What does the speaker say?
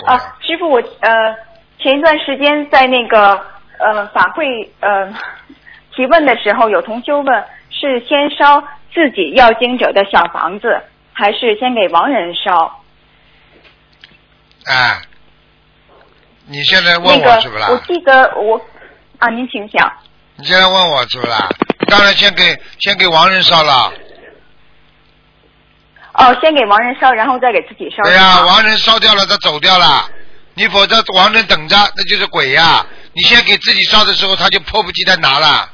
师傅，我前一段时间在那个法会提问的时候，有同修问是先烧自己要经者的小房子，还是先给亡人烧？ 哎，你现在问我是不啦？ 我记得您请讲。 你现在问我是不啦？当然先给亡人烧了。 先给亡人烧，然后再给自己烧。 对呀，亡人烧掉了，他走掉了，你否则亡人等着，那就是鬼呀。你先给自己烧的时候，他就迫不及待拿了。